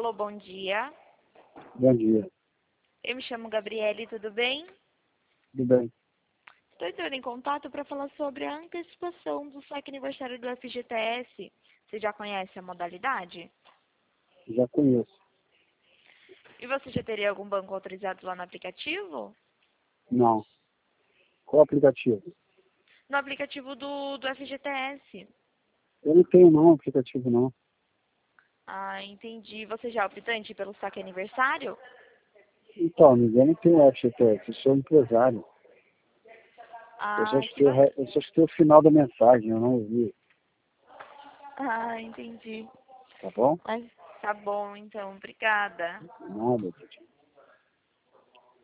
Alô, bom dia. Bom dia. Eu me chamo Gabriele, tudo bem? Tudo bem? Estou entrando em contato para falar sobre a antecipação do saque aniversário do FGTS. Você já conhece a modalidade? Já conheço. E você já teria algum banco autorizado lá no aplicativo? Não. Qual aplicativo? No aplicativo do FGTS. Eu não tenho não aplicativo não. Ah, entendi. Você já é optante pelo saque aniversário? Então, ninguém não tem o FGTS, eu sou empresário. Eu só Ah, que escutei, bacana. eu só escutei o final da mensagem, eu não ouvi. Ah, entendi. Tá bom? Mas tá bom, então. Obrigada. Nada, gente.